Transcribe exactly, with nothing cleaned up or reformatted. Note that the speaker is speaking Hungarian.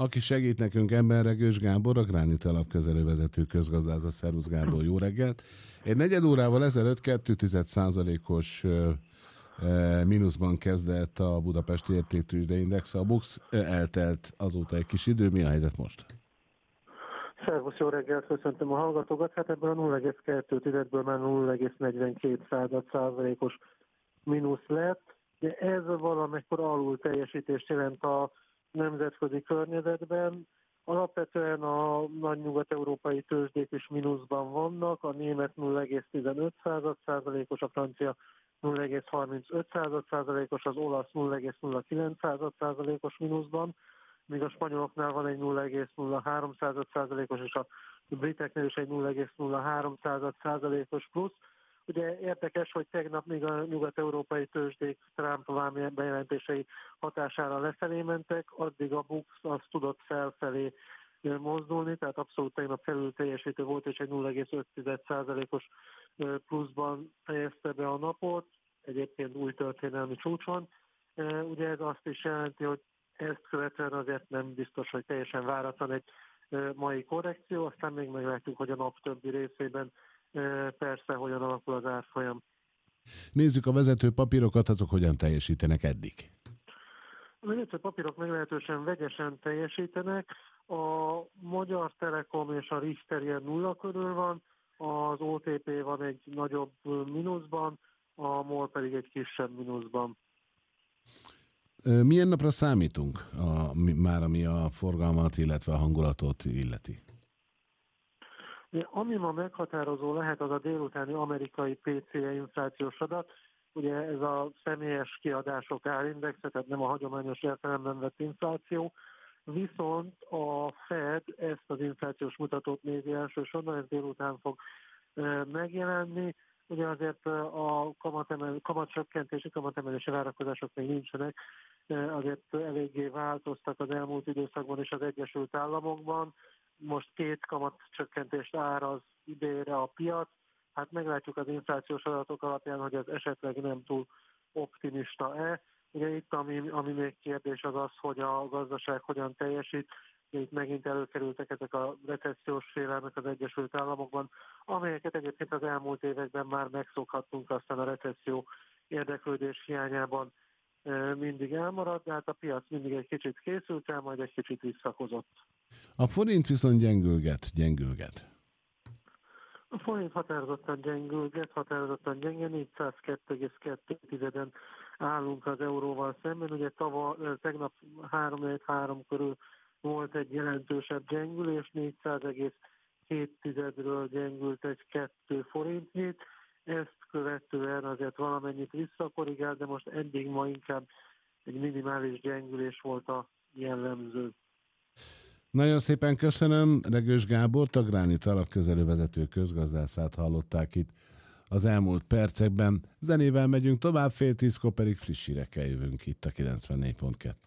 Aki segít nekünk ebben, Regős Gábor, a Gránit Alapkezelő vezető közgazdászat. Szervusz Gábor, jó reggelt! Egy negyed órával ezelőtt két százalékos mínuszban kezdett a Budapesti Értéktőzsdeindex, a BUX, eltelt azóta egy kis idő. Mi a helyzet most? Szervusz, jó reggelt, köszöntöm a hallgatókat. Hát ebből a nulla egész kettő-ből már nulla egész negyvenkét százalékos mínusz lett. De ez valamikor alul teljesítést jelent a nemzetközi környezetben. Alapvetően a nagy nyugat-európai tőzsdék is mínuszban vannak, a német nulla egész tizenöt százalékos, a francia nulla egész harmincöt százalékos, az olasz nulla egész nulla kilenc százalékos mínuszban, míg a spanyoloknál van egy nulla egész nulla három százalékos, és a briteknél is egy nulla egész nulla három százalékos plusz. Ugye érdekes, hogy tegnap még a nyugat-európai tőzsdék Trump vámi bejelentései hatására lefelé mentek, addig a BUX az tudott felfelé mozdulni, tehát abszolút tegnap felül teljesítő volt, és egy nulla egész öt százalékos pluszban fejezte be a napot, egyébként új történelmi csúcson. Ugye ez azt is jelenti, hogy ezt követően azért nem biztos, hogy teljesen váratlan egy mai korrekció, aztán még meglátjuk, hogy a nap többi részében persze hogyan alakul az árfolyam. Nézzük a vezető papírokat, azok hogyan teljesítenek eddig. A vezető papírok meglehetősen vegyesen teljesítenek, a Magyar Telekom és a Richter ilyen nulla körül van, az o té pé van egy nagyobb mínuszban, a MOL pedig egy kisebb mínuszban. Milyen napra számítunk, a, már ami a forgalmat, illetve a hangulatot illeti? Ami ma meghatározó lehet, az a délutáni amerikai pé cé é inflációs adat. Ugye ez a személyes kiadások árindexe, tehát nem a hagyományos értelemben vett infláció. Viszont a Fed ezt az inflációs mutatót nézi elsősorban, ez délután fog megjelenni. Ugye azért a kamatemel, kamatcsökkentési, kamatemelési várakozások még nincsenek, azért eléggé változtak az elmúlt időszakban és az Egyesült Államokban. Most két kamatcsökkentést áraz idénre a piac. Hát meglátjuk az inflációs adatok alapján, hogy ez esetleg nem túl optimista-e. Ugye itt ami, ami még kérdés az az, hogy a gazdaság hogyan teljesít. Itt megint előkerültek ezek a recessziós félelmek az Egyesült Államokban, amelyeket egyébként az elmúlt években már megszokhattunk, aztán a recesszió érdeklődés hiányában mindig elmarad, de hát a piac mindig egy kicsit készült el, majd egy kicsit visszakozott. A forint viszont gyengülget, gyengülget. A forint határozottan gyengülget, határozottan gyenge, négyszázkettő egész kettő állunk az euróval szemben. Ugye tava, tegnap három három körül volt egy jelentősebb gyengülés, négyszáz egész hét gyengült egy kettő forintnyit. Ezt követően azért valamennyit visszakorrigált, de most eddig ma inkább egy minimális gyengülés volt a jellemző. Nagyon szépen köszönöm. Regős Gábor, a Gránit Alapkezelő vezető közgazdászát hallották itt az elmúlt percekben. Zenével megyünk tovább, fél tízkor pedig friss hírekkel jövünk itt a kilencvennégy pont kettő.